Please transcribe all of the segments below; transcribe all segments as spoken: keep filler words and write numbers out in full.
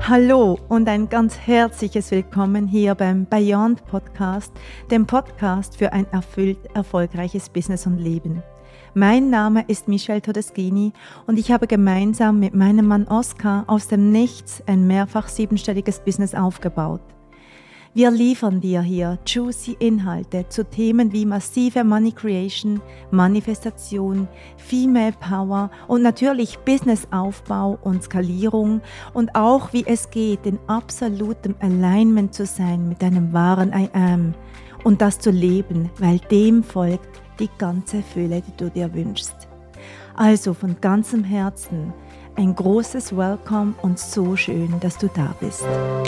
Hallo und ein ganz herzliches Willkommen hier beim Beyond Podcast, dem Podcast für ein erfüllt erfolgreiches Business und Leben. Mein Name ist Michelle Todeschini und ich habe gemeinsam mit meinem Mann Oskar aus dem Nichts ein mehrfach siebenstelliges Business aufgebaut. Wir liefern dir hier juicy Inhalte zu Themen wie massive Money Creation, Manifestation, Female Power und natürlich Businessaufbau und Skalierung und auch wie es geht, in absolutem Alignment zu sein mit deinem wahren I Am und das zu leben, weil dem folgt die ganze Fülle, die du dir wünschst. Also von ganzem Herzen ein großes Welcome und so schön, dass du da bist.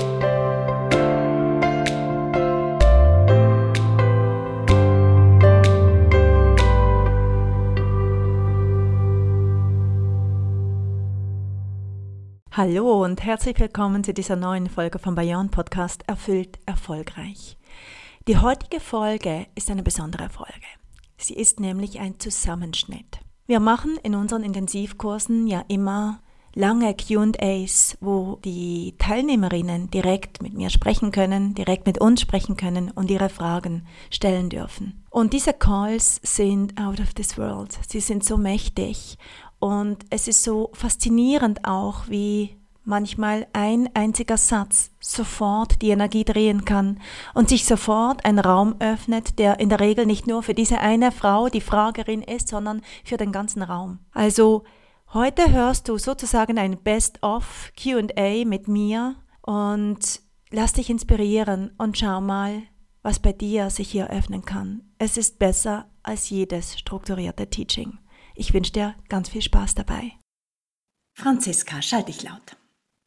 Hallo und herzlich willkommen zu dieser neuen Folge vom Beyond Podcast Erfüllt Erfolgreich. Die heutige Folge ist eine besondere Folge. Sie ist nämlich ein Zusammenschnitt. Wir machen in unseren Intensivkursen ja immer lange Q and A's, wo die Teilnehmerinnen direkt mit mir sprechen können, direkt mit uns sprechen können und ihre Fragen stellen dürfen. Und diese Calls sind out of this world. Sie sind so mächtig. Und es ist so faszinierend auch, wie manchmal ein einziger Satz sofort die Energie drehen kann und sich sofort ein Raum öffnet, der in der Regel nicht nur für diese eine Frau, die Fragerin ist, sondern für den ganzen Raum. Also heute hörst du sozusagen ein Best-of Q and A mit mir und lass dich inspirieren und schau mal, was bei dir sich hier öffnen kann. Es ist besser als jedes strukturierte Teaching. Ich wünsche dir ganz viel Spaß dabei. Franziska, schalt dich laut.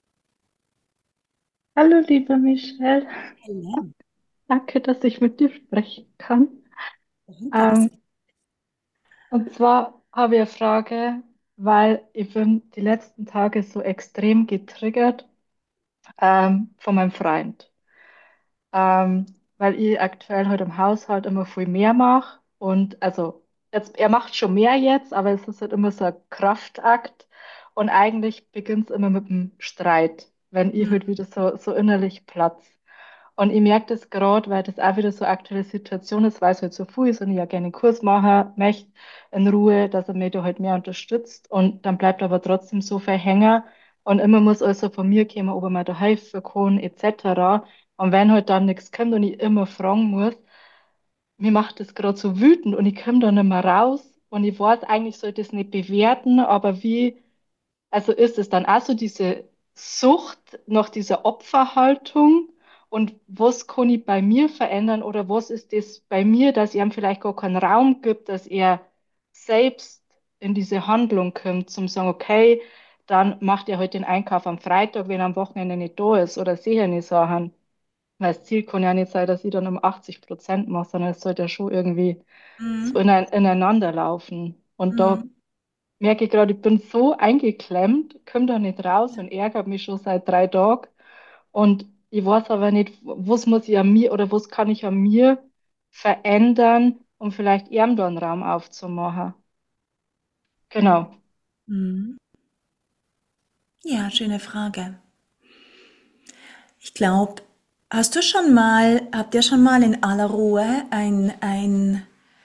Hallo, liebe Michelle. Hallo. Danke, dass ich mit dir sprechen kann. Ähm, und zwar habe ich eine Frage, weil ich bin die letzten Tage so extrem getriggert ähm, von meinem Freund. Ähm, weil ich aktuell halt im Haushalt immer viel mehr mache. Und also jetzt, er macht schon mehr jetzt, aber es ist halt immer so ein Kraftakt. Und eigentlich beginnt es immer mit einem Streit, wenn ich halt wieder so, so innerlich platz. Und ich merke das gerade, weil das auch wieder so eine aktuelle Situation ist, weil es halt so viel ist und ich ja gerne einen Kurs machen möchte, in Ruhe, dass er mich da halt mehr unterstützt. Und dann bleibt aber trotzdem so viel hängen. Und immer muss also von mir kommen, ob er mir da helfen kann, et cetera. Und wenn halt dann nichts kommt und ich immer fragen muss, mir macht das gerade so wütend und ich komme da nicht mehr raus. Und ich weiß, eigentlich sollte ich das nicht bewerten, aber wie, also ist es dann auch so diese Sucht nach dieser Opferhaltung und was kann ich bei mir verändern oder was ist das bei mir, dass er ihm vielleicht gar keinen Raum gibt, dass er selbst in diese Handlung kommt, zum sagen, okay, dann macht er heute den Einkauf am Freitag, wenn er am Wochenende nicht da ist oder sehe nicht Sachen. Weil das Ziel kann ja nicht sein, dass ich dann um achtzig Prozent mache, sondern es sollte ja schon irgendwie so Mhm. ine- ineinander laufen. Und da Mhm. merke ich gerade, ich bin so eingeklemmt, komme da nicht raus und ärgere mich schon seit drei Tagen. Und ich weiß aber nicht, was muss ich an mir oder was kann ich an mir verändern, um vielleicht ihm da einen Raum aufzumachen. Genau. Mhm. Ja, schöne Frage. Ich glaube, hast du schon mal, habt ihr schon mal in aller Ruhe ein, ein,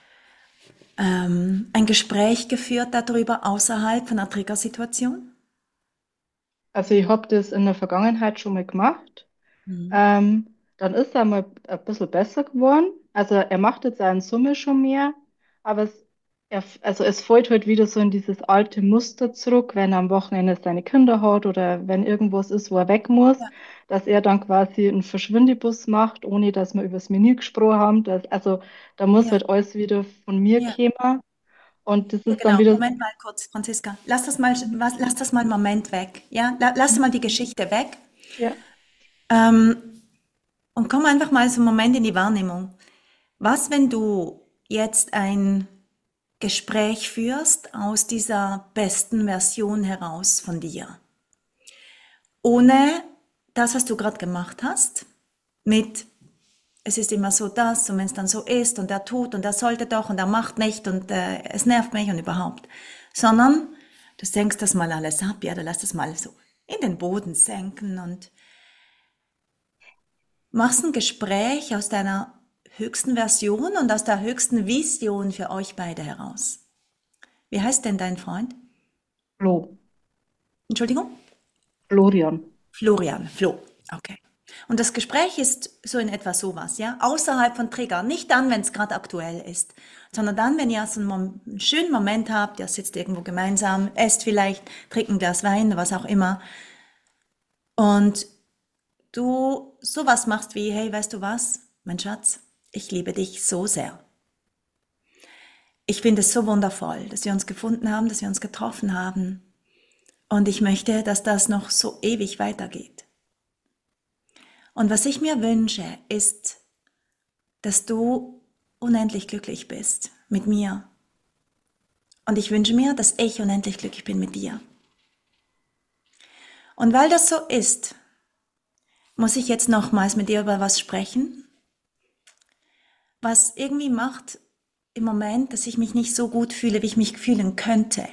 ähm, ein Gespräch geführt darüber außerhalb von einer Triggersituation? Also ich habe das in der Vergangenheit schon mal gemacht. Mhm. Ähm, dann ist er mal ein bisschen besser geworden. Also er macht jetzt auch in Summe schon mehr, aber es, er, also es fällt halt wieder so in dieses alte Muster zurück, wenn er am Wochenende seine Kinder hat oder wenn irgendwas ist, wo er weg muss, Ja, dass er dann quasi einen Verschwindebus macht, ohne dass wir über das Menü gesprochen haben. Das, also da muss ja, halt alles wieder von mir ja. kommen. Und das Ja, ist dann genau. wieder, Moment mal kurz, Franziska. Lass das mal, was, lass das mal einen Moment weg. Ja, La- lass mal die Geschichte weg. ja, Ähm, und komm einfach mal so einen Moment in die Wahrnehmung. Was, wenn du jetzt ein Gespräch führst aus dieser besten Version heraus von dir? Ohne das, was du gerade gemacht hast, mit es ist immer so das und wenn es dann so ist und er tut und er sollte doch und er macht nicht und äh, es nervt mich und überhaupt, sondern du senkst das mal alles ab, ja, du lässt das mal so in den Boden senken und machst ein Gespräch aus deiner höchsten Version und aus der höchsten Vision für euch beide heraus. Wie heißt denn dein Freund? Flo, Entschuldigung? Florian. Florian, Flo. Okay. Und das Gespräch ist so in etwa sowas, ja? Außerhalb von Trigger. Nicht dann, wenn es gerade aktuell ist, sondern dann, wenn ihr so einen, Mom einen schönen Moment habt, ihr sitzt irgendwo gemeinsam, esst vielleicht, trinkt ein Glas Wein, was auch immer, und du sowas machst wie, hey, weißt du was, mein Schatz, ich liebe dich so sehr. Ich finde es so wundervoll, dass wir uns gefunden haben, dass wir uns getroffen haben. Und ich möchte, dass das noch so ewig weitergeht. Und was ich mir wünsche, ist, dass du unendlich glücklich bist mit mir. Und ich wünsche mir, dass ich unendlich glücklich bin mit dir. Und weil das so ist, muss ich jetzt nochmals mit dir über was sprechen, was irgendwie macht im Moment, dass ich mich nicht so gut fühle, wie ich mich fühlen könnte.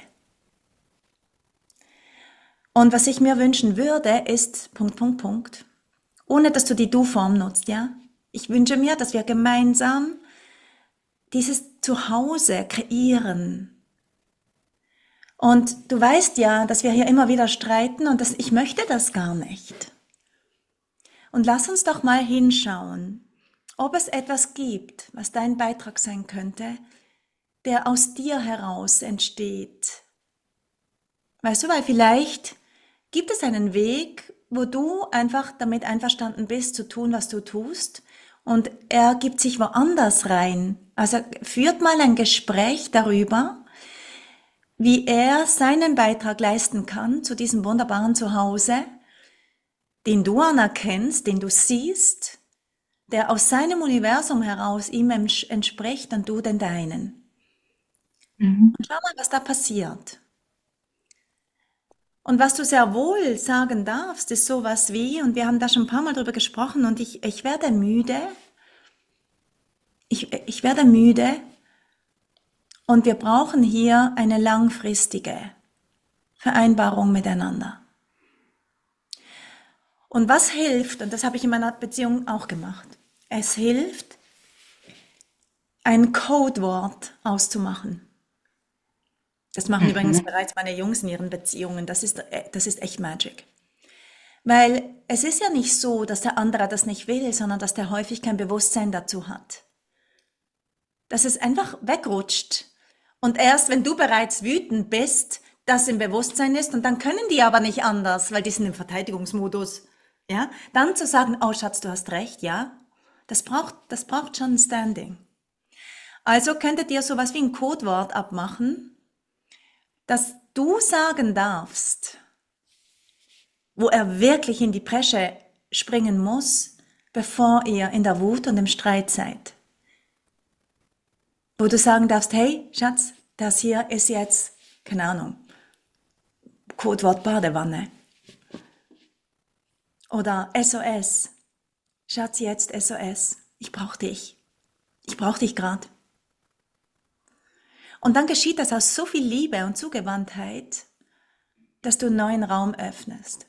Und was ich mir wünschen würde, ist Punkt, Punkt, Punkt, ohne dass du die Du-Form nutzt, ja? Ich wünsche mir, dass wir gemeinsam dieses Zuhause kreieren. Und du weißt ja, dass wir hier immer wieder streiten und dass ich möchte das gar nicht. Und lass uns doch mal hinschauen, ob es etwas gibt, was dein Beitrag sein könnte, der aus dir heraus entsteht. Weißt du, weil vielleicht gibt es einen Weg, wo du einfach damit einverstanden bist, zu tun, was du tust, und er gibt sich woanders rein. Also führt mal ein Gespräch darüber, wie er seinen Beitrag leisten kann zu diesem wunderbaren Zuhause, den du anerkennst, den du siehst, der aus seinem Universum heraus ihm entspricht und du den deinen. Mhm. Und schau mal, was da passiert. Und was du sehr wohl sagen darfst, ist sowas wie, und wir haben da schon ein paar Mal drüber gesprochen, und ich, ich werde müde, ich, ich werde müde, und wir brauchen hier eine langfristige Vereinbarung miteinander. Und was hilft, und das habe ich in meiner Beziehung auch gemacht, es hilft, ein Codewort auszumachen. Das machen übrigens Mhm. bereits meine Jungs in ihren Beziehungen. Das ist, das ist echt Magic. Weil es ist ja nicht so, dass der andere das nicht will, sondern dass der häufig kein Bewusstsein dazu hat. Dass es einfach wegrutscht. Und erst wenn du bereits wütend bist, das im Bewusstsein ist, und dann können die aber nicht anders, weil die sind im Verteidigungsmodus. Ja? Dann zu sagen, oh Schatz, du hast recht, ja, das braucht, das braucht schon ein Standing. Also könntet ihr sowas wie ein Codewort abmachen, dass du sagen darfst, wo er wirklich in die Bresche springen muss, bevor ihr in der Wut und im Streit seid. Wo du sagen darfst, hey Schatz, das hier ist jetzt, keine Ahnung, Codewort Badewanne. Oder S O S. Schatz, jetzt S O S. Ich brauche dich. Ich brauche dich gerade. Und dann geschieht das aus so viel Liebe und Zugewandtheit, dass du einen neuen Raum öffnest.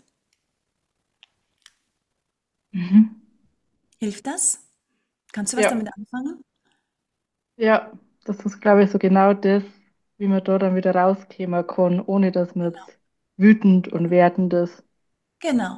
Mhm. Hilft das? Kannst du was Ja, damit anfangen? ja, das ist, glaube ich, so genau das, wie man da dann wieder rauskommen kann, ohne dass man Genau. jetzt wütend und wertend ist. Genau.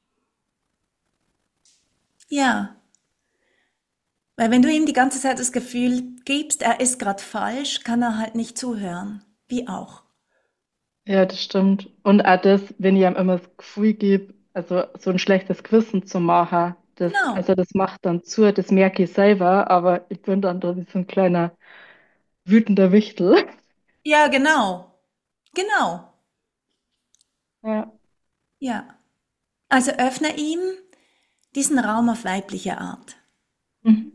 Ja. Weil wenn du ihm die ganze Zeit das Gefühl gibst, er ist gerade falsch, kann er halt nicht zuhören. Wie auch. Ja, das stimmt. Und auch das, wenn ich ihm immer das Gefühl gebe, also so ein schlechtes Gewissen zu machen, das, Genau. also das macht dann zu, das merke ich selber, aber ich bin dann da wie so ein kleiner wütender Wichtel. Ja, genau. Genau. Ja. Ja. Also öffne ihm diesen Raum auf weibliche Art. Mhm.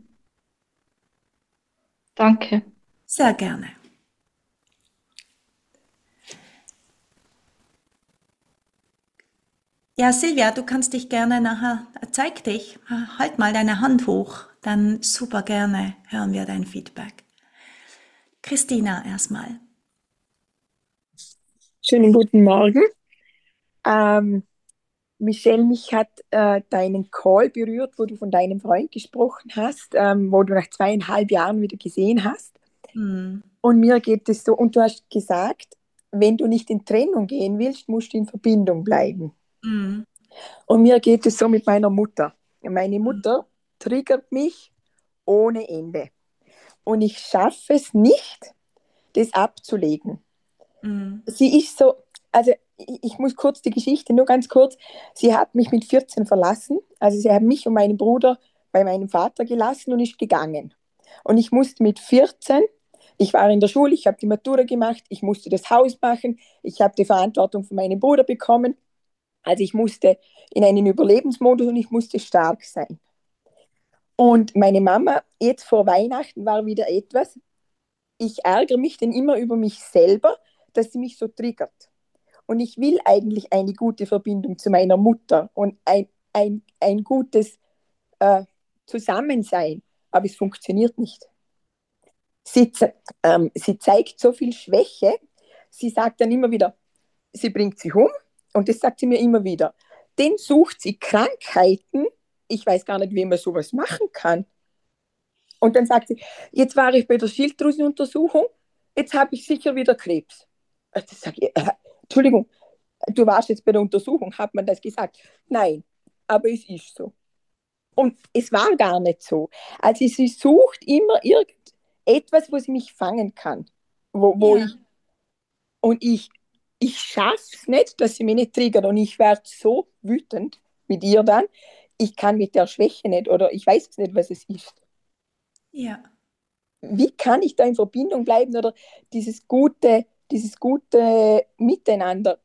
Danke. Sehr gerne. Ja, Silvia, du kannst dich gerne nachher, zeig dich, halt mal deine Hand hoch, dann super gerne hören wir dein Feedback. Christina erstmal. Schönen guten Morgen. Ähm, Michelle, mich hat äh, deinen Call berührt, wo du von deinem Freund gesprochen hast, ähm, wo du nach zweieinhalb Jahren wieder gesehen hast. Hm. Und mir geht es so, und du hast gesagt, wenn du nicht in Trennung gehen willst, musst du in Verbindung bleiben. Hm. Und mir geht es so mit meiner Mutter. Meine Mutter triggert mich ohne Ende. Und ich schaffe es nicht, das abzulegen. Hm. Sie ist so, also ich, ich muss kurz die Geschichte, nur ganz kurz. Sie hat mich mit vierzehn verlassen. Also sie hat mich und meinen Bruder bei meinem Vater gelassen und ist gegangen. Und ich musste mit vierzehn, ich war in der Schule, ich habe die Matura gemacht, ich musste das Haus machen, ich habe die Verantwortung für meinen Bruder bekommen. Also ich musste in einen Überlebensmodus und ich musste stark sein. Und meine Mama, jetzt vor Weihnachten war wieder etwas, ich ärgere mich denn immer über mich selber, dass sie mich so triggert. Und ich will eigentlich eine gute Verbindung zu meiner Mutter und ein, ein, ein gutes äh, Zusammensein, aber es funktioniert nicht. Sie, ähm, sie zeigt so viel Schwäche, sie sagt dann immer wieder, sie bringt sich um und das sagt sie mir immer wieder. Den sucht sie Krankheiten, ich weiß gar nicht, wie man sowas machen kann. Und dann sagt sie, jetzt war ich bei der Schilddrüsenuntersuchung, jetzt habe ich sicher wieder Krebs. Also sage ich, äh, Entschuldigung, du warst jetzt bei der Untersuchung, hat man das gesagt? Nein, aber es ist so. Und es war gar nicht so. Also sie sucht immer irgendetwas, wo sie mich fangen kann. Wo, wo Ja. ich, und ich, ich schaffe es nicht, dass sie mich nicht triggert. Und ich werde so wütend mit ihr dann. Ich kann mit der Schwäche nicht oder ich weiß nicht, was es ist. Ja. Wie kann ich da in Verbindung bleiben oder dieses gute, dieses gute Miteinander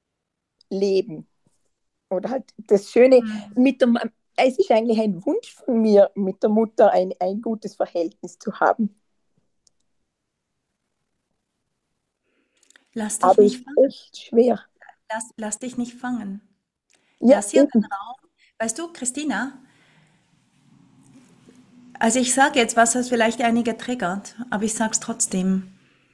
leben? Oder halt das Schöne Hm. mit der, es ist eigentlich ein Wunsch von mir, mit der Mutter ein, ein gutes Verhältnis zu haben. Lass dich Aber es nicht ist fangen. echt schwer. Lass, lass dich nicht fangen. Ja, Lass ihr den eben. Raum. Weißt du, Christina, also ich sage jetzt was, was vielleicht einige triggert, aber ich sage es trotzdem.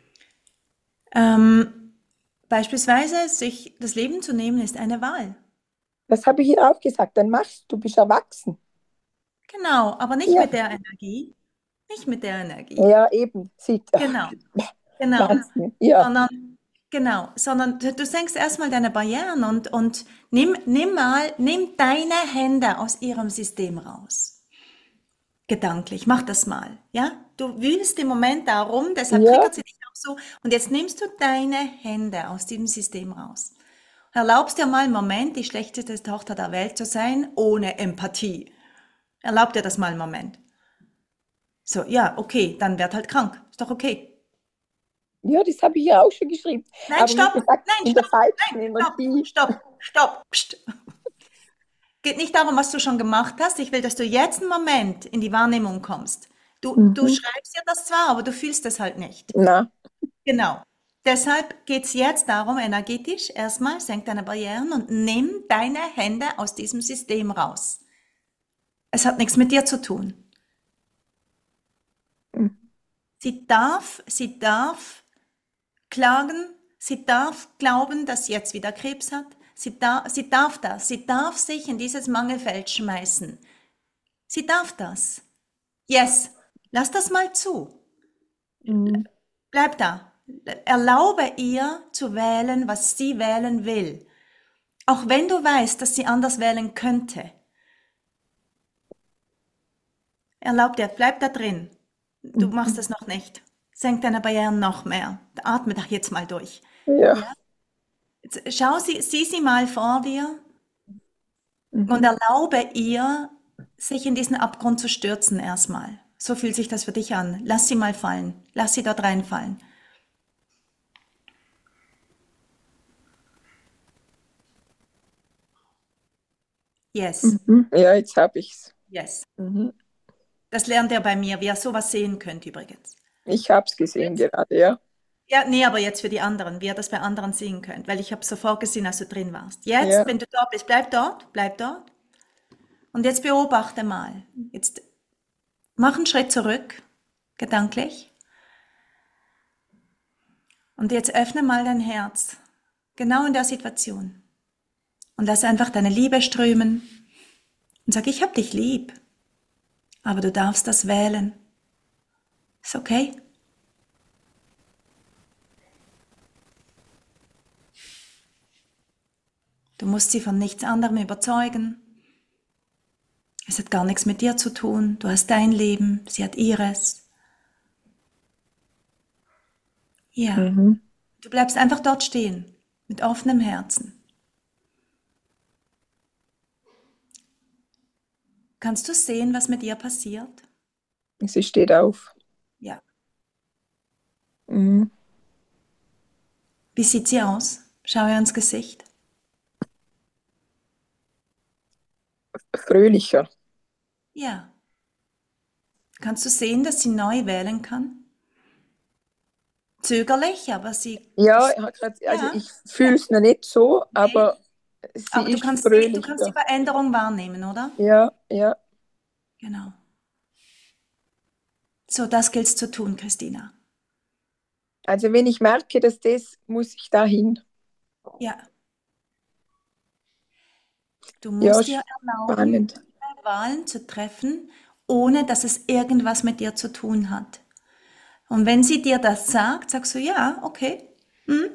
Ähm, beispielsweise, sich das Leben zu nehmen, ist eine Wahl. Das habe ich ihr auch gesagt. Dann machst du, du bist erwachsen. Genau, aber nicht Ja, mit der Energie. Nicht mit der Energie. ja eben. Sieht, ach, Genau, genau. Wahnsinn. Ja. Sondern, genau, sondern du, du senkst erstmal deine Barrieren und, und nimm, nimm mal, nimm deine Hände aus ihrem System raus. Gedanklich, mach das mal, ja? Du wühlst im Moment darum, deshalb Ja, triggert sie dich auch so. Und jetzt nimmst du deine Hände aus diesem System raus. Erlaubst dir mal einen Moment, die schlechteste Tochter der Welt zu sein, ohne Empathie. Erlaub dir das mal einen Moment. So, ja, okay, dann werd halt krank. Ist doch okay. ja, das habe ich ja auch schon geschrieben. Nein, Aber wie stopp! gesagt, Nein, in der stopp! falschen Nein, stopp! Energie. Stopp! Stopp! Psst. Geht nicht darum, was du schon gemacht hast. Ich will, dass du jetzt einen Moment in die Wahrnehmung kommst. Du, du Mhm. schreibst ja das zwar, aber du fühlst es halt nicht. Na, Genau. Deshalb geht es jetzt darum, energetisch erstmal, senk deine Barrieren und nimm deine Hände aus diesem System raus. Es hat nichts mit dir zu tun. mhm. Sie darf, sie darf klagen, sie darf glauben, dass sie jetzt wieder Krebs hat. Sie, da, sie darf das. Sie darf sich in dieses Mangelfeld schmeißen. Sie darf das. Yes, lass das mal zu. Mhm. Bleib da. Erlaube ihr zu wählen, was sie wählen will. Auch wenn du weißt, dass sie anders wählen könnte. Erlaub dir, bleib da drin. Du machst Mhm. es noch nicht. Senk deine Barrieren noch mehr. Atme doch jetzt mal durch. Ja. Ja? Jetzt schau sie, sieh sie mal vor dir und Mhm. erlaube ihr, sich in diesen Abgrund zu stürzen erstmal. So fühlt sich das für dich an. Lass sie mal fallen. Lass sie dort reinfallen. Yes, Mhm. Ja, jetzt habe ich's. yes. Mhm. Das lernt er bei mir, wie ihr sowas sehen könnt übrigens. Ich habe es gesehen gerade, ja. Ja, nee, aber jetzt für die anderen, wie ihr das bei anderen sehen könnt, weil ich habe sofort gesehen, als du drin warst. Ja. Jetzt, wenn du dort bist, bleib dort, bleib dort. Und jetzt beobachte mal. Jetzt mach einen Schritt zurück, gedanklich. Und jetzt öffne mal dein Herz. Genau in der Situation. Und lass einfach deine Liebe strömen und sag, ich hab dich lieb, aber du darfst das wählen. Ist okay? Du musst sie von nichts anderem überzeugen. Es hat gar nichts mit dir zu tun. Du hast dein Leben, sie hat ihres. Ja, Mhm. du bleibst einfach dort stehen, mit offenem Herzen. Kannst du sehen, was mit ihr passiert? Sie steht auf. Ja. Mhm. Wie sieht sie aus? Schau ihr ins Gesicht. Fröhlicher. Ja. Kannst du sehen, dass sie neu wählen kann? Zögerlich, aber sie, Ja, das, ich hab grad, also ja, ich ja, fühle es noch nicht so, nee. aber Aber sie du ist kannst sehen, du kannst die fröhlicher. Veränderung wahrnehmen, oder? Ja, ja. Genau. So, das gilt's zu tun, Christina. Also wenn ich merke, dass das, muss ich dahin. Ja, du Ja, musst dir erlauben, spannend. Wahlen zu treffen, ohne dass es irgendwas mit dir zu tun hat. Und wenn sie dir das sagt, sagst du, ja, okay. Hm,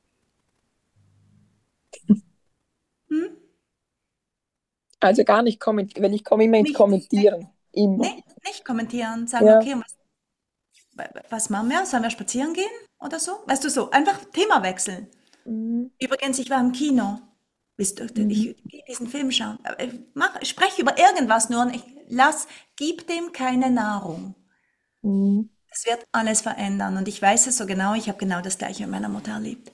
hm, Also gar nicht kommentieren, weil ich komme immer ins nicht, Kommentieren. Immer. nicht, nicht kommentieren, sagen, Ja. okay, und was, was machen wir? Sollen wir spazieren gehen oder so? Weißt du, so, einfach Thema wechseln. Mhm. Übrigens, ich war im Kino. Willst du, Mhm. ich gehe diesen Film schauen. Äh, Mach, sprech über irgendwas nur und ich lass, gib dem keine Nahrung. Mhm. Das wird alles verändern und ich weiß es so genau, ich habe genau das Gleiche mit meiner Mutter erlebt.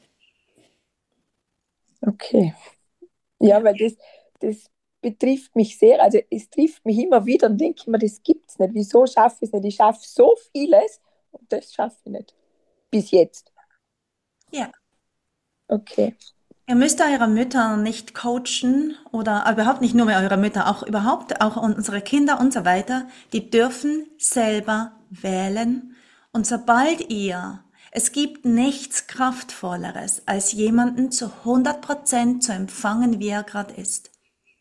Okay. Ja, Ja. weil das, das betrifft mich sehr. Also es trifft mich immer wieder und denke ich mir, das gibt's nicht. Wieso schaffe ich es nicht? Ich schaffe so vieles und das schaffe ich nicht. Bis jetzt. Ja. Okay. Ihr müsst eure Mütter nicht coachen oder überhaupt nicht nur mehr eure Mütter, auch überhaupt auch unsere Kinder und so weiter, die dürfen selber wählen. Und sobald ihr, es gibt nichts Kraftvolleres, als jemanden zu hundert Prozent zu empfangen, wie er gerade ist.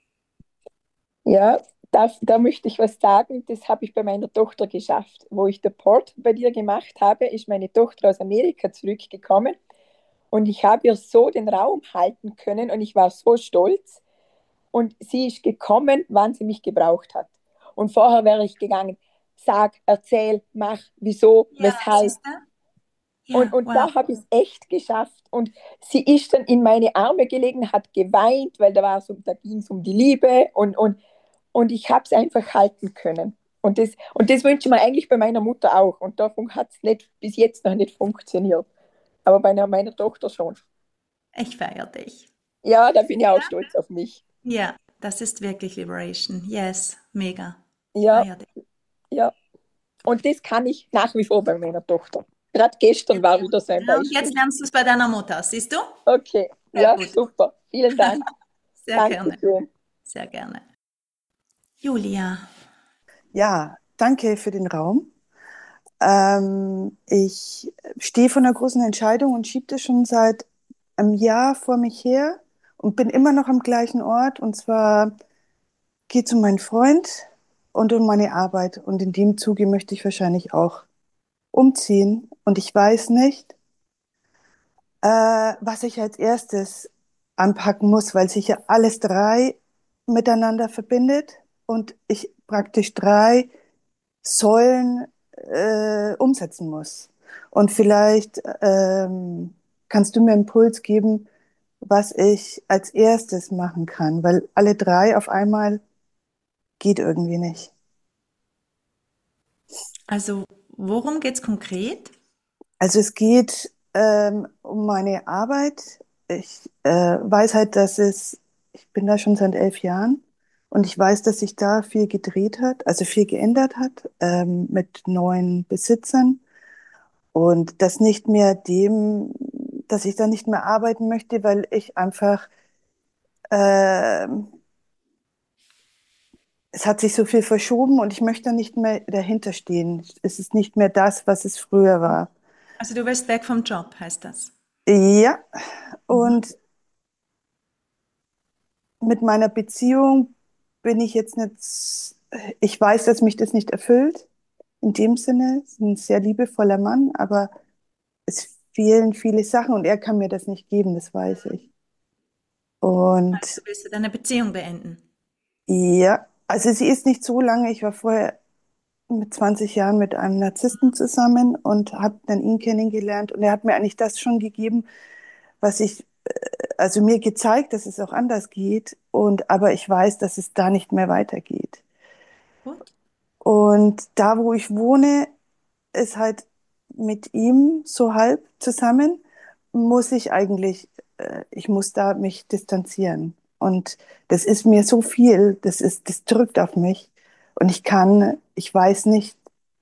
Ja, da, da möchte ich was sagen. Das habe ich bei meiner Tochter geschafft. Wo ich den Port bei dir gemacht habe, ist meine Tochter aus Amerika zurückgekommen und ich habe ihr so den Raum halten können und ich war so stolz. Und sie ist gekommen, wann sie mich gebraucht hat. Und vorher wäre ich gegangen, sag, erzähl, mach, wieso, Ja, weshalb. siehst du? Und, Ja, und wow. da habe ich es echt geschafft. Und sie ist dann in meine Arme gelegen, hat geweint, weil da, war so, da ging es um die Liebe. Und, und, und ich habe es einfach halten können. Und das, und das wünsche ich mir eigentlich bei meiner Mutter auch. Und davon hat es nicht, bis jetzt noch nicht funktioniert. Aber bei einer, meiner Tochter schon. Ich feiere dich. Ja, da bin ich auch stolz auf mich. Ja, das ist wirklich Liberation. Yes, mega. Ja, Feier dich. ja. Und das kann ich nach wie vor bei meiner Tochter. Gerade gestern war wieder so ein Ja, und jetzt Beispiel. lernst du es bei deiner Mutter, siehst du? Okay, Sehr ja, gut. super. Vielen Dank. Sehr gerne, Dankeschön. sehr gerne. Julia, Ja, danke für den Raum. Ähm, ich stehe vor einer großen Entscheidung und schiebe das schon seit einem Jahr vor mich her und bin immer noch am gleichen Ort. Und zwar geht es um meinen Freund und um meine Arbeit. Und in dem Zuge möchte ich wahrscheinlich auch umziehen. Und ich weiß nicht, äh, was ich als erstes anpacken muss, weil sich ja alles drei miteinander verbindet und ich praktisch drei Säulen äh, umsetzen muss. Und vielleicht ähm, kannst du mir einen Impuls geben, was ich als erstes machen kann, weil alle drei auf einmal geht irgendwie nicht. also worum geht's konkret? Also es geht ähm, um meine Arbeit. Ich äh, weiß halt, dass es, ich bin da schon seit elf Jahren und ich weiß, dass sich da viel gedreht hat, also viel geändert hat ähm, mit neuen Besitzern. Und das nicht mehr dem, dass ich da nicht mehr arbeiten möchte, weil ich einfach, äh, es hat sich so viel verschoben und ich möchte da nicht mehr dahinter stehen. Es ist nicht mehr das, was es früher war. Also du willst weg vom Job, heißt das? Ja, Mhm. und mit meiner Beziehung bin ich jetzt nicht, ich weiß, dass mich das nicht erfüllt. In dem Sinne, ist ein sehr liebevoller Mann, aber es fehlen viele Sachen und er kann mir das nicht geben, das weiß ich. Also Und willst du deine Beziehung beenden? ja, also sie ist nicht so lange, ich war vorher mit zwanzig Jahren mit einem Narzissten zusammen und habe dann ihn kennengelernt und er hat mir eigentlich das schon gegeben, was ich, also mir gezeigt, dass es auch anders geht und aber ich weiß, dass es da nicht mehr weitergeht. Gut. Und da, wo ich wohne, ist halt mit ihm so halb zusammen, muss ich eigentlich, äh, ich muss da mich distanzieren. Und das ist mir so viel, das ist, das drückt auf mich. Und ich kann, ich weiß nicht,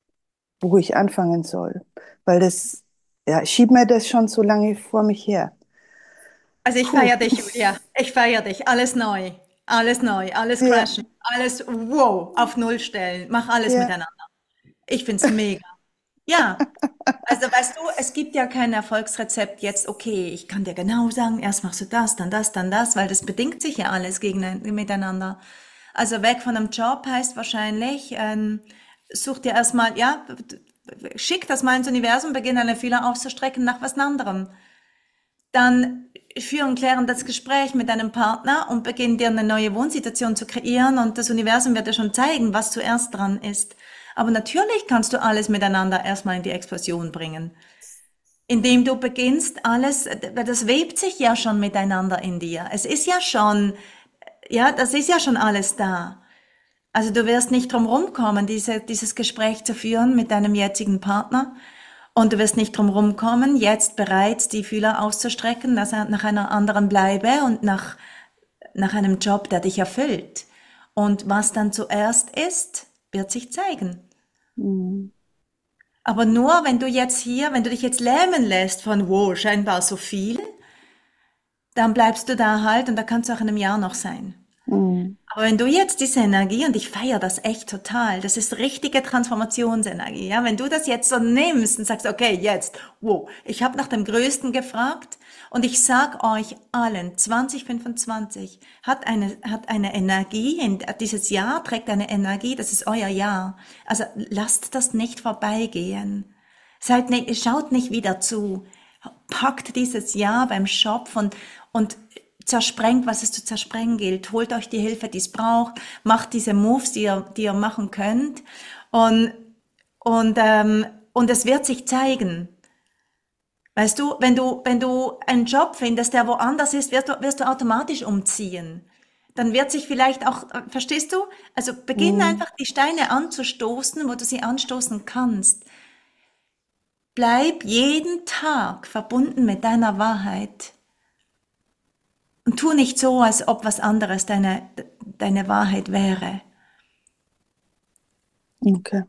wo ich anfangen soll, weil das, ja, ich schiebe mir das schon so lange vor mich her. Also ich Puh, feiere dich, Julia. Ich feiere dich. Alles neu. Alles neu. Alles ja, crashen. Alles wow auf Null stellen. Mach alles ja, miteinander. Ich find's mega. Ja. Also weißt du, es gibt ja kein Erfolgsrezept jetzt, okay, ich kann dir genau sagen, erst machst du das, dann das, dann das, weil das bedingt sich ja alles gegen, miteinander. Also weg von einem Job heißt wahrscheinlich, ähm, such dir erstmal, ja, schick das mal ins Universum, beginn deine Fühler auszustrecken nach was anderem. Dann führ ein klärendes Gespräch mit deinem Partner und beginn dir eine neue Wohnsituation zu kreieren und das Universum wird dir schon zeigen, was zuerst dran ist. Aber natürlich kannst du alles miteinander erstmal in die Explosion bringen. Indem du beginnst, alles, das webt sich ja schon miteinander in dir. Es ist ja schon, ja, das ist ja schon alles da. Also du wirst nicht drum rumkommen, diese, dieses Gespräch zu führen mit deinem jetzigen Partner. Und du wirst nicht drum rumkommen, jetzt bereits die Fühler auszustrecken, dass er nach einer anderen bleibe und nach, nach einem Job, der dich erfüllt. Und was dann zuerst ist, wird sich zeigen. mm, Aber nur wenn du jetzt hier, wenn du dich jetzt lähmen lässt von, wow, scheinbar so viel, dann bleibst du da halt und da kannst du auch in einem Jahr noch sein. mm, Aber wenn du jetzt diese Energie, und ich feiere das echt total, das ist richtige Transformationsenergie, ja, wenn du das jetzt so nimmst und sagst, okay, jetzt, wow, ich habe nach dem Größten gefragt und ich sag euch allen, zwanzig fünfundzwanzig hat eine, hat eine Energie, in, dieses Jahr trägt eine Energie, das ist euer Jahr. Also lasst das nicht vorbeigehen. Seid nicht, schaut nicht wieder zu. Packt dieses Jahr beim Schopf und, und zersprengt, was es zu zersprengen gilt. Holt euch die Hilfe, die es braucht. Macht diese Moves, die ihr, die ihr machen könnt. Und, und, ähm, und es wird sich zeigen. Weißt du, wenn du, wenn du einen Job findest, der woanders ist, wirst du, wirst du automatisch umziehen. Dann wird sich vielleicht auch, äh, verstehst du? Also beginn mm. einfach die Steine anzustoßen, wo du sie anstoßen kannst. Bleib jeden Tag verbunden mit deiner Wahrheit. Und tu nicht so, als ob was anderes deine, deine Wahrheit wäre. Okay.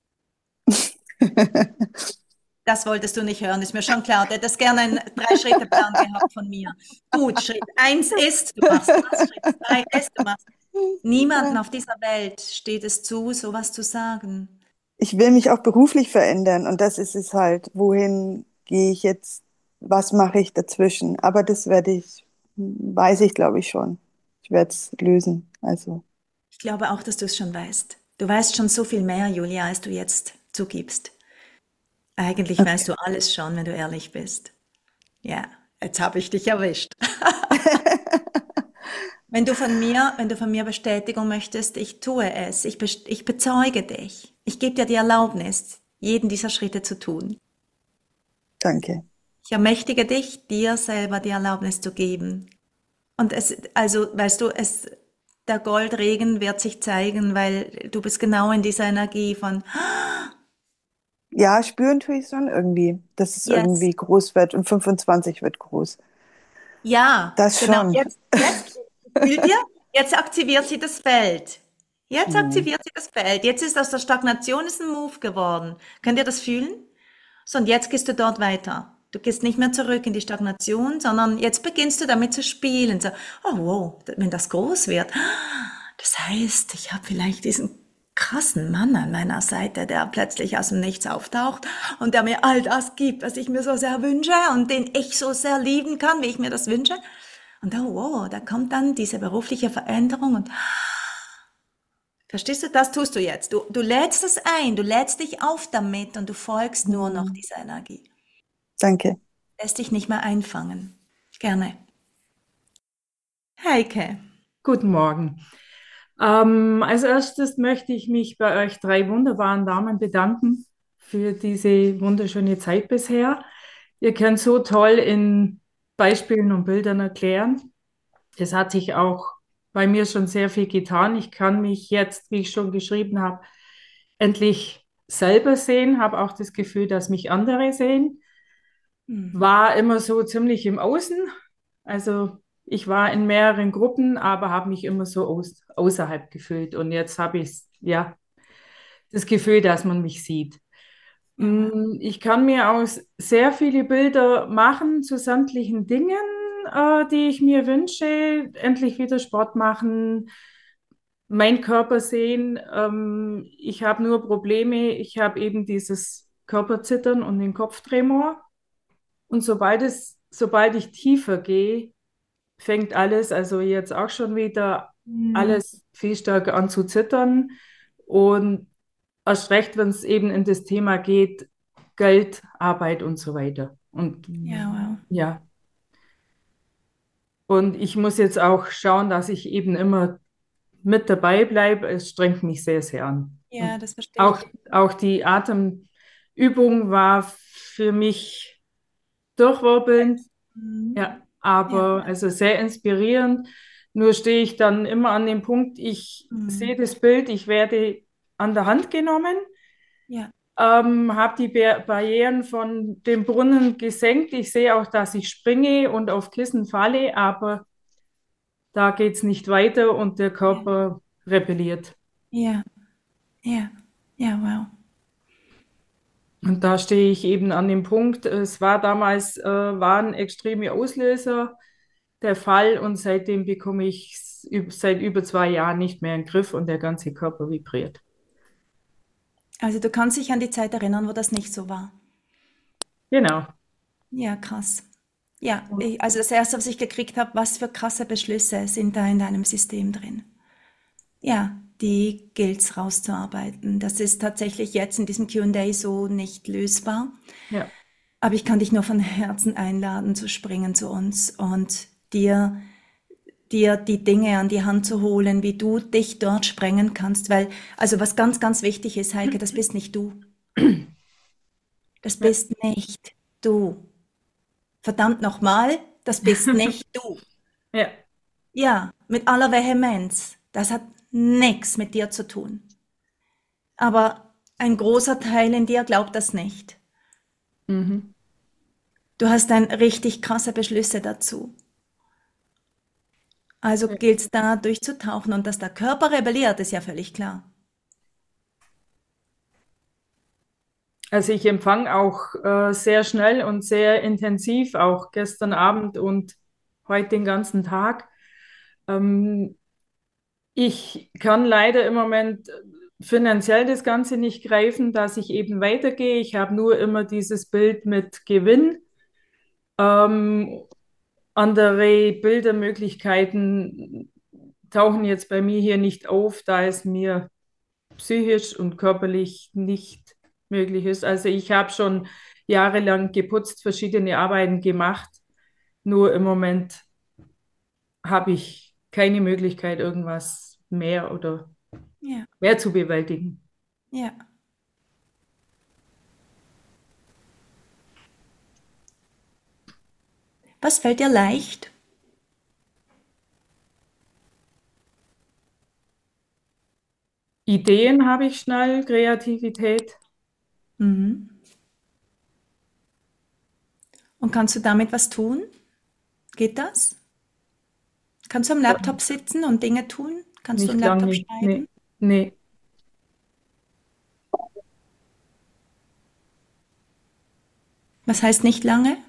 Das wolltest du nicht hören, ist mir schon klar. Du hättest gerne einen Drei-Schritte-Plan gehabt von mir. Gut, Schritt eins ist, du machst das, Schritt zwei ist, du machst. Niemandem auf dieser Welt steht es zu, sowas zu sagen. Ich will mich auch beruflich verändern und das ist es halt. Wohin gehe ich jetzt? Was mache ich dazwischen? Aber das werde ich, weiß ich, glaube ich schon. Ich werde es lösen. Also, Ich glaube auch, dass du es schon weißt. Du weißt schon so viel mehr, Julia, als du jetzt zugibst. Eigentlich weißt okay. du alles schon, wenn du ehrlich bist. Ja, jetzt habe ich dich erwischt. Wenn du von mir, wenn du von mir Bestätigung möchtest, ich tue es, ich, best- ich bezeuge dich, ich gebe dir die Erlaubnis, jeden dieser Schritte zu tun. Danke. Ich ermächtige dich, dir selber die Erlaubnis zu geben. Und es, also, weißt du, es, der Goldregen wird sich zeigen, weil du bist genau in dieser Energie von, Ja, spüren tue ich schon irgendwie, dass es yes, irgendwie groß wird und fünfundzwanzig wird groß. ja, Das genau, schon. jetzt, jetzt, fühlt ihr, jetzt aktiviert sie das Feld. Jetzt Hm. aktiviert sie das Feld. Jetzt ist aus der Stagnation ist ein Move geworden. Könnt ihr das fühlen? So, und jetzt gehst du dort weiter. Du gehst nicht mehr zurück in die Stagnation, sondern jetzt beginnst du damit zu spielen. So, oh wow, wenn das groß wird. Das heißt, ich habe vielleicht diesen krassen Mann an meiner Seite, der plötzlich aus dem Nichts auftaucht und der mir all das gibt, was ich mir so sehr wünsche und den ich so sehr lieben kann, wie ich mir das wünsche. Und oh, wow, da kommt dann diese berufliche Veränderung und verstehst du, das tust du jetzt. Du, du lädst es ein, du lädst dich auf damit und du folgst nur noch Mhm. dieser Energie. Danke. Lässt dich nicht mehr einfangen. Gerne. Heike. Guten Morgen. Ähm, als erstes möchte ich mich bei euch drei wunderbaren Damen bedanken für diese wunderschöne Zeit bisher. Ihr könnt so toll in Beispielen und Bildern erklären. Es hat sich auch bei mir schon sehr viel getan. Ich kann mich jetzt, wie ich schon geschrieben habe, endlich selber sehen, habe auch das Gefühl, dass mich andere sehen. Hm. War immer so ziemlich im Außen. Also ich war in mehreren Gruppen, aber habe mich immer so aus, außerhalb gefühlt. Und jetzt habe ich ja das Gefühl, dass man mich sieht. Ja. Mm, Ich kann mir aus sehr viele Bilder machen zu sämtlichen Dingen, äh, die ich mir wünsche. Endlich wieder Sport machen, meinen Körper sehen. Ähm, ich habe nur Probleme. Ich habe eben dieses Körperzittern und den Kopftremor. Und sobald es, sobald ich tiefer gehe, fängt alles, also jetzt auch schon wieder Hm. alles viel stärker an zu zittern. Und erst recht, wenn es eben in das Thema geht, Geld, Arbeit und so weiter. Und Ja, wow. ja, und ich muss jetzt auch schauen, dass ich eben immer mit dabei bleibe. Es strengt mich sehr, sehr an. Ja, Und das verstehe auch, ich. auch die Atemübung war für mich durchwirbelnd. Hm. Ja, Ja. aber also sehr inspirierend. Nur stehe ich dann immer an dem Punkt, ich sehe Hm. das Bild, ich werde an der Hand genommen, Ja. ähm, habe die Bar Barrieren von dem Brunnen gesenkt. Ich sehe auch, dass ich springe und auf Kissen falle, aber da geht es nicht weiter und der Ja. Körper rebelliert. Ja. Ja. Ja, wow. Und da stehe ich eben an dem Punkt, es war damals, äh, waren extreme Auslöser der Fall und seitdem bekomme ich es üb- seit über zwei Jahren nicht mehr in den Griff und der ganze Körper vibriert. Also du kannst dich an die Zeit erinnern, wo das nicht so war. Genau. Ja, krass. Ja, ich, also das Erste, was ich gekriegt habe, was für krasse Beschlüsse sind da in deinem System drin? Ja, die gilt's rauszuarbeiten. Das ist tatsächlich jetzt in diesem Q und A so nicht lösbar. Ja. Aber ich kann dich nur von Herzen einladen, zu springen zu uns und dir, dir die Dinge an die Hand zu holen, wie du dich dort sprengen kannst. Weil, also was ganz, ganz wichtig ist, Heike, das bist nicht du. Das Ja. bist nicht du. Verdammt nochmal, das bist nicht du. Ja. Ja, mit aller Vehemenz. Das hat nichts mit dir zu tun. Aber ein großer Teil in dir glaubt das nicht. Mhm. Du hast dann richtig krasse Beschlüsse dazu. Also Ja. gilt es da durchzutauchen und dass der Körper rebelliert, ist ja völlig klar. Also ich empfange auch äh, sehr schnell und sehr intensiv, auch gestern Abend und heute den ganzen Tag. Ähm, Ich kann leider im Moment finanziell das Ganze nicht greifen, dass ich eben weitergehe. Ich habe nur immer dieses Bild mit Gewinn. Ähm, Andere Bildermöglichkeiten tauchen jetzt bei mir hier nicht auf, da es mir psychisch und körperlich nicht möglich ist. Also ich habe schon jahrelang geputzt, verschiedene Arbeiten gemacht. Nur im Moment habe ich keine Möglichkeit, irgendwas mehr oder Ja, mehr zu bewältigen. ja. Was fällt dir leicht? Ideen habe ich schnell, Kreativität. Mhm. Und kannst du damit was tun? Geht das? Kannst du am Laptop sitzen und Dinge tun? Kannst du am Nicht Laptop lange. Nee, schreiben? nee. Was heißt nicht lange?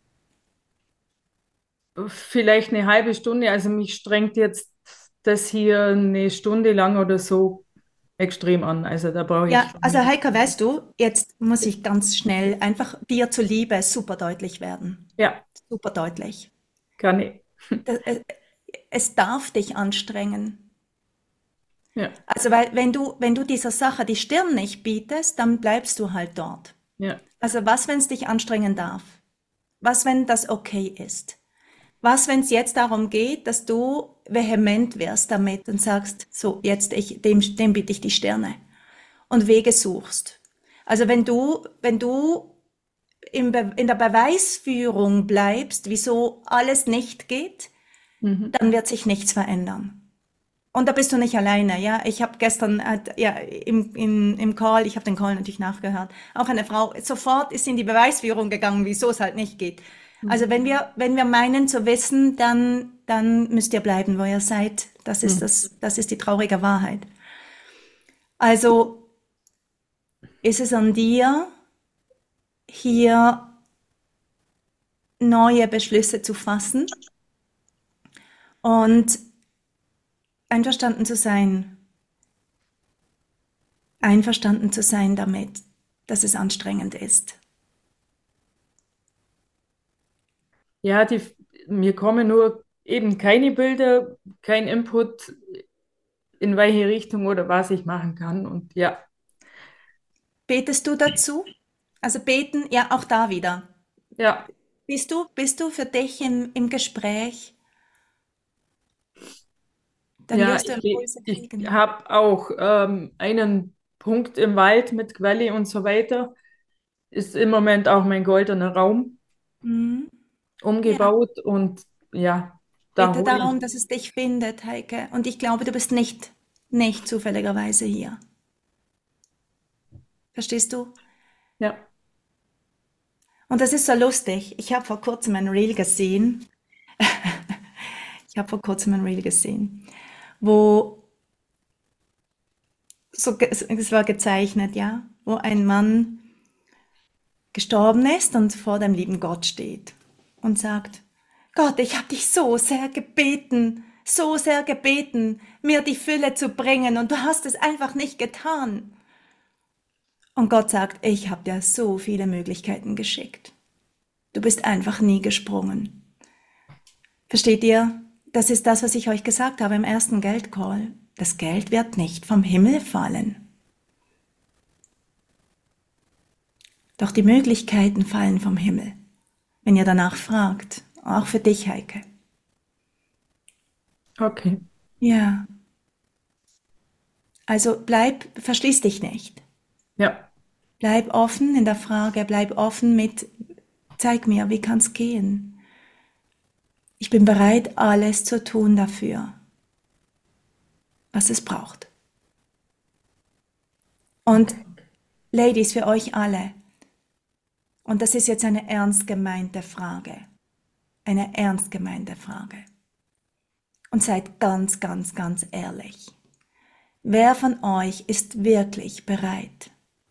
Vielleicht eine halbe Stunde. Also mich strengt jetzt das hier eine Stunde lang oder so extrem an. Also da brauche ich Ja, also schon. Heike, weißt du, jetzt muss ich ganz schnell einfach dir zuliebe super deutlich werden. Ja, Super deutlich. kann ich. Das, äh, es darf dich anstrengen. Ja, Also weil wenn du, wenn du dieser Sache die Stirn nicht bietest, dann bleibst du halt dort. ja. Also was, wenn es dich anstrengen darf? Was, wenn das okay ist? Was, wenn es jetzt darum geht, dass du vehement wirst damit und sagst, so, jetzt ich, dem, dem biete ich die Stirne und Wege suchst. Also wenn du, wenn du im Be in der Beweisführung bleibst, wieso alles nicht geht, Mhm. dann wird sich nichts verändern. Und da bist du nicht alleine, ja. Ich habe gestern, äh, ja, im, im, im Call, ich habe den Call natürlich nachgehört, auch eine Frau, sofort ist in die Beweisführung gegangen, wieso es halt nicht geht. Also wenn wir, wenn wir meinen zu wissen, dann, dann müsst ihr bleiben, wo ihr seid. Das ist Mhm. das, das ist die traurige Wahrheit. Also ist es an dir, hier neue Beschlüsse zu fassen und einverstanden zu sein, einverstanden zu sein damit, dass es anstrengend ist. Ja, die, mir kommen nur eben keine Bilder, kein Input, in welche Richtung oder was ich machen kann. Und ja, Betest du dazu? Also beten, ja, auch da wieder. ja, Bist du, bist du für dich im, im Gespräch? Dann ja, wirst du ich, Impulse ich kriegen. habe auch ähm, einen Punkt im Wald mit Quelle und so weiter. Ist im Moment auch mein goldener Raum Mhm. Ja, umgebaut und ja, da bitte hole ich, darum, dass es dich findet, Heike. Und ich glaube, du bist nicht, nicht zufälligerweise hier. Verstehst du? ja, Und das ist so lustig. Ich habe vor kurzem ein Reel gesehen. Ich habe vor kurzem ein Reel gesehen, wo so, ge- es war gezeichnet, ja, wo ein Mann gestorben ist und vor dem lieben Gott steht und sagt, Gott, ich habe dich so sehr gebeten, so sehr gebeten, mir die Fülle zu bringen und du hast es einfach nicht getan. Und Gott sagt, ich habe dir so viele Möglichkeiten geschickt. Du bist einfach nie gesprungen. Versteht ihr? Das ist das, was ich euch gesagt habe im ersten Geldcall. Das Geld wird nicht vom Himmel fallen. Doch die Möglichkeiten fallen vom Himmel, wenn ihr danach fragt. Auch für dich, Heike. okay, Ja, also bleib, verschließ dich nicht. ja, Bleib offen in der Frage, bleib offen mit, zeig mir, wie kann's gehen? Ich bin bereit, alles zu tun dafür, was es braucht. Und Ladies, für euch alle, und das ist jetzt eine ernst gemeinte Frage, eine ernst gemeinte Frage. Und seid ganz, ganz, ganz ehrlich. Wer von euch ist wirklich bereit,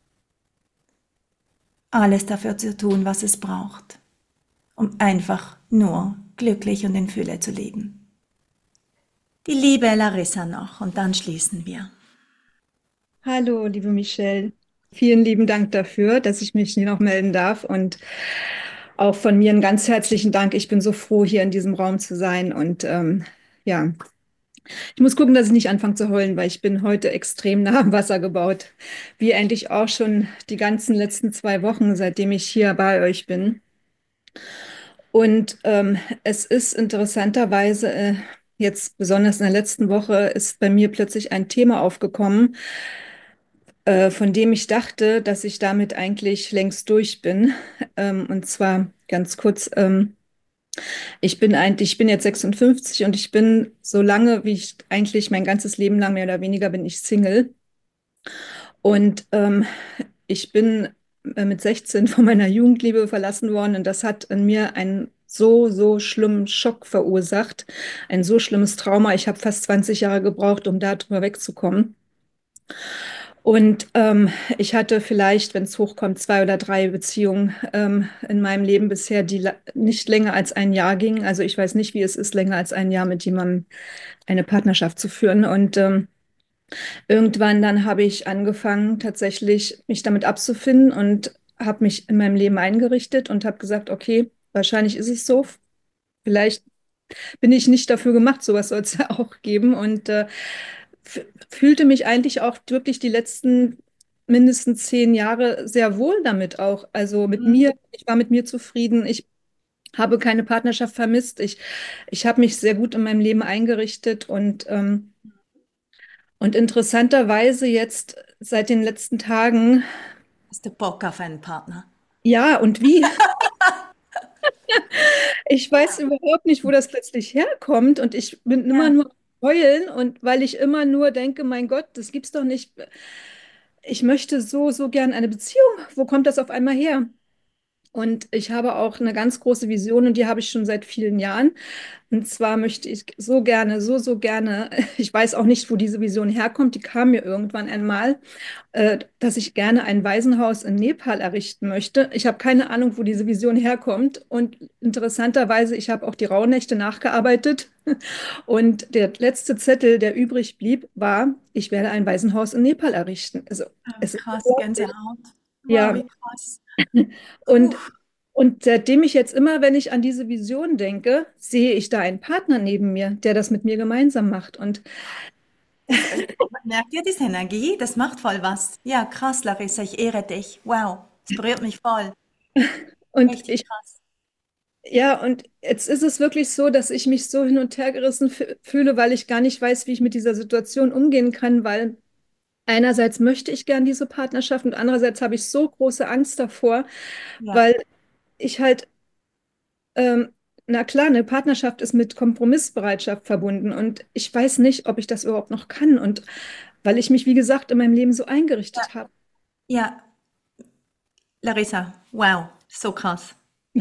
alles dafür zu tun, was es braucht, um einfach nur glücklich und in Fülle zu leben? Die liebe Larissa noch und dann schließen wir. Hallo, liebe Michelle. Vielen lieben Dank dafür, dass ich mich hier noch melden darf und auch von mir einen ganz herzlichen Dank. Ich bin so froh, hier in diesem Raum zu sein und ähm, ja, ich muss gucken, dass ich nicht anfange zu heulen, weil ich bin heute extrem nah am Wasser gebaut, wie eigentlich auch schon die ganzen letzten zwei Wochen, seitdem ich hier bei euch bin. Und ähm, es ist interessanterweise äh, jetzt besonders in der letzten Woche ist bei mir plötzlich ein Thema aufgekommen, äh, von dem ich dachte, dass ich damit eigentlich längst durch bin. Ähm, und zwar ganz kurz, ähm, ich bin eigentlich, ich bin jetzt sechsundfünfzig und ich bin so lange, wie ich eigentlich mein ganzes Leben lang mehr oder weniger bin ich Single. Und ähm, ich bin äh, mit sechzehn von meiner Jugendliebe verlassen worden und das hat in mir einen so, so schlimmen Schock verursacht, ein so schlimmes Trauma. Ich habe fast zwanzig Jahre gebraucht, um darüber wegzukommen. Und ähm, ich hatte vielleicht, wenn es hochkommt, zwei oder drei Beziehungen ähm, in meinem Leben bisher, die la- nicht länger als ein Jahr gingen. Also ich weiß nicht, wie es ist, länger als ein Jahr mit jemandem eine Partnerschaft zu führen. Und ähm, irgendwann dann habe ich angefangen, tatsächlich mich damit abzufinden und habe mich in meinem Leben eingerichtet und habe gesagt, okay, wahrscheinlich ist es so. Vielleicht bin ich nicht dafür gemacht, sowas soll es ja auch geben. Und äh, f- fühlte mich eigentlich auch wirklich die letzten mindestens zehn Jahre sehr wohl damit auch. Also mit Mhm. mir, ich war mit mir zufrieden. Ich habe keine Partnerschaft vermisst. Ich, ich habe mich sehr gut in meinem Leben eingerichtet und, ähm, und interessanterweise jetzt seit den letzten Tagen, Hast du Bock auf einen Partner? ja, und wie? Ich weiß überhaupt nicht, wo das plötzlich herkommt und ich bin immer Ja. nur am heulen und weil ich immer nur denke, mein Gott, das gibt's doch nicht. Ich möchte so, so gern eine Beziehung. Wo kommt das auf einmal her? Und ich habe auch eine ganz große Vision und die habe ich schon seit vielen Jahren. Und zwar möchte ich so gerne, so, so gerne, ich weiß auch nicht, wo diese Vision herkommt, die kam mir irgendwann einmal, äh, dass ich gerne ein Waisenhaus in Nepal errichten möchte. Ich habe keine Ahnung, wo diese Vision herkommt. Und interessanterweise, ich habe auch die Rauhnächte nachgearbeitet. Und der letzte Zettel, der übrig blieb, war, ich werde ein Waisenhaus in Nepal errichten. Also Oh, es ist krass, unglaublich. Gänsehaut. Wow, Ja, wie krass. Puh. und und seitdem ich jetzt immer, wenn ich an diese Vision denke, sehe ich da einen Partner neben mir, der das mit mir gemeinsam macht. Und, Das, äh, merkt ihr diese Energie? Das macht voll was. Ja, krass, Larissa, ich ehre dich. Wow, es berührt mich voll. und Richtig ich, krass. ja, und jetzt ist es wirklich so, dass ich mich so hin und her gerissen fü- fühle, weil ich gar nicht weiß, wie ich mit dieser Situation umgehen kann, weil einerseits möchte ich gern diese Partnerschaft und andererseits habe ich so große Angst davor, Ja, weil ich halt, ähm, na klar, eine Partnerschaft ist mit Kompromissbereitschaft verbunden und ich weiß nicht, ob ich das überhaupt noch kann und weil ich mich, wie gesagt, in meinem Leben so ja, eingerichtet habe. ja, Larissa, wow, so krass.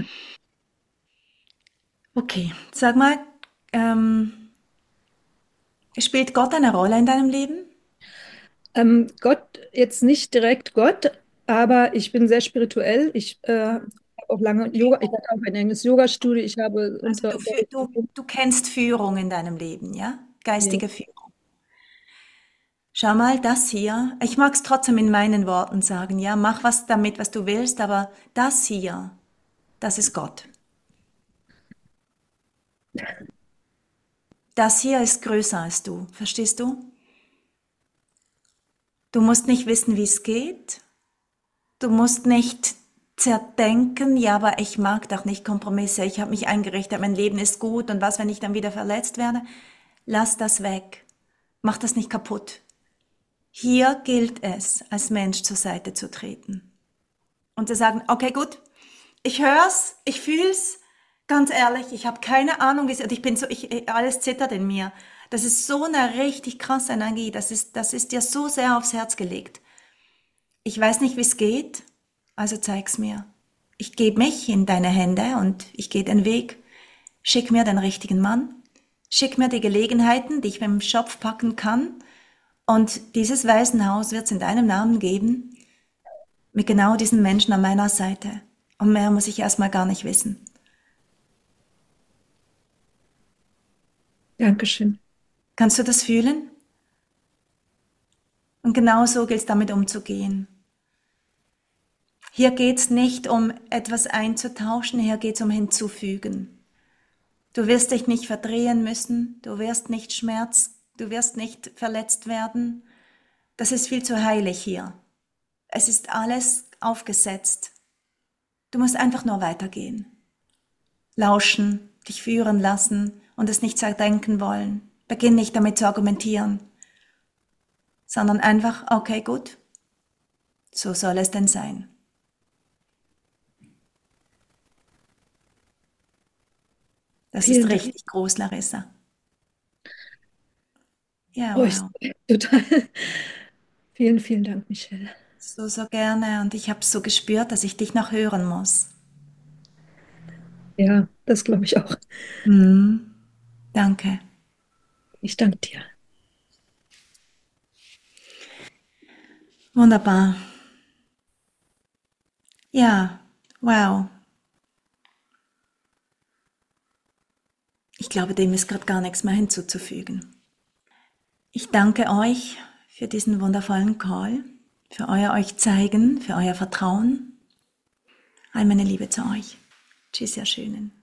Okay, sag mal, ähm, spielt Gott eine Rolle in deinem Leben? Ähm, Gott, jetzt nicht direkt Gott, aber ich bin sehr spirituell. Ich äh, habe auch lange Yoga, ich hatte auch ein eigenes Yoga-Studio, ich habe Also unter, du, fü- du, du kennst Führung in deinem Leben, ja? ja, Geistige Führung. Schau mal, das hier, ich mag es trotzdem in meinen Worten sagen, ja, mach was damit, was du willst, aber das hier, das ist Gott. Das hier ist größer als du, verstehst du? Du musst nicht wissen, wie es geht. Du musst nicht zerdenken, ja, aber ich mag doch nicht Kompromisse. Ich habe mich eingerichtet, mein Leben ist gut und was, wenn ich dann wieder verletzt werde? Lass das weg. Mach das nicht kaputt. Hier gilt es, als Mensch zur Seite zu treten und zu sagen, okay, gut, ich hör's, ich fühl's, ganz ehrlich, ich habe keine Ahnung, wie es, und ich bin so, ich, alles zittert in mir. Das ist so eine richtig krasse Energie, das ist, das ist dir so sehr aufs Herz gelegt. Ich weiß nicht, wie es geht, also zeig's mir. Ich gebe mich in deine Hände und ich gehe den Weg. Schick mir den richtigen Mann. Schick mir die Gelegenheiten, die ich mit dem Schopf packen kann. Und dieses Waisenhaus wird es in deinem Namen geben, mit genau diesen Menschen an meiner Seite. Und mehr muss ich erstmal gar nicht wissen. Dankeschön. Kannst du das fühlen? Und genau so gilt es damit umzugehen. Hier geht es nicht um etwas einzutauschen, hier geht es um hinzufügen. Du wirst dich nicht verdrehen müssen, du wirst nicht Schmerz, du wirst nicht verletzt werden. Das ist viel zu heilig hier. Es ist alles aufgesetzt. Du musst einfach nur weitergehen. Lauschen, dich führen lassen und es nicht zerdenken wollen. Beginn nicht damit zu argumentieren, sondern einfach, okay, gut, so soll es denn sein. Das ist Vielen Dank. richtig groß, Larissa. Ja, Oh, ich, wow. total. Vielen, vielen Dank, Michelle. So, so gerne. Und ich habe so gespürt, dass ich dich noch hören muss. Ja, das glaube ich auch. Mhm. Danke. Ich danke dir. Wunderbar. Ja, wow. Ich glaube, dem ist gerade gar nichts mehr hinzuzufügen. Ich danke euch für diesen wundervollen Call, für euer euch zeigen, für euer Vertrauen. All meine Liebe zu euch. Tschüss, ihr Schönen.